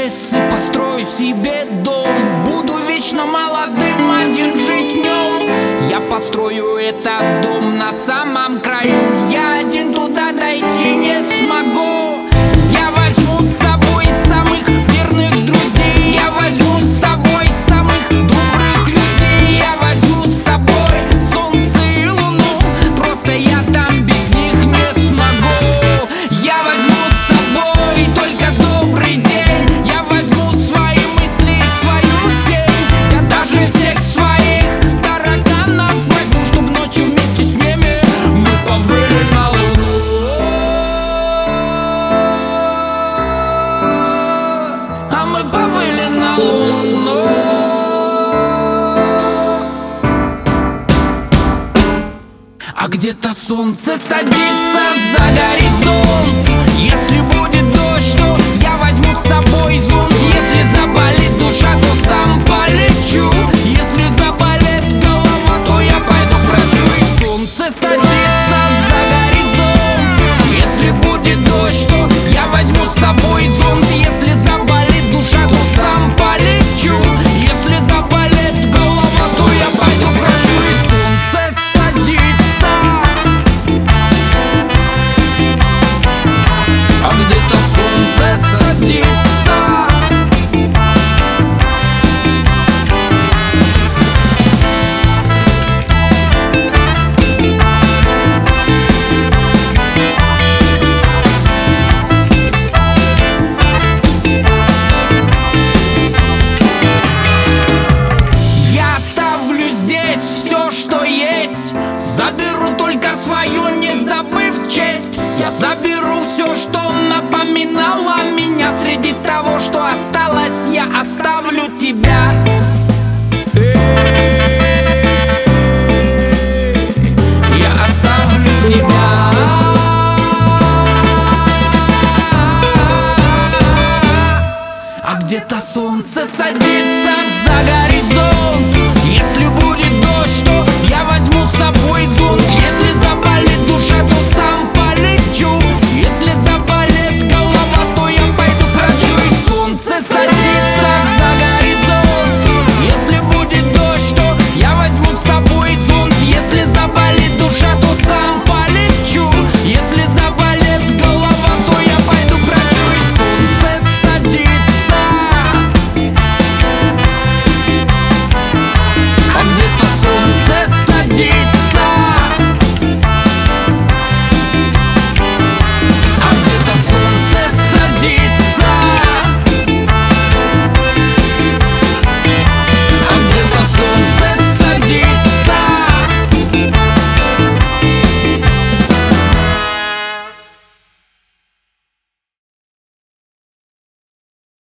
лес и построю себе дом. Буду вечно молодым, один жить в нем. Я построю этот дом на самом краю. Я один туда дойти не смогу. Я возьму с собой самых верных друзей. Я возьму с собой самых добрых людей. Я возьму с собой солнце и луну. Просто я там без них не смогу. Я возьму с собой только добрый день. Я возьму свои мысли и свою тень. Я даже всех своих тараканов возьму, чтоб ночью вместе с ними мы повыли на луну. А мы повыли на луну. А где-то солнце садится за горизонт. Если будет дождь, то я возьму с собой зонт. Если заболит душа, то сам полечу. Если заболит голова, то я пойду к врачу. И солнце садится за горизонт. Если будет дождь, то я возьму с собой зонт. Если заболит душа, то сам полечу. Если заболит голова, то я пойду к врачу. И солнце садится. А где-то солнце садится. Я оставлю здесь все, что есть. Заберу только свою, не забыв честь. Я заберу все, что напоминало меня. Среди того, что осталось, я оставлю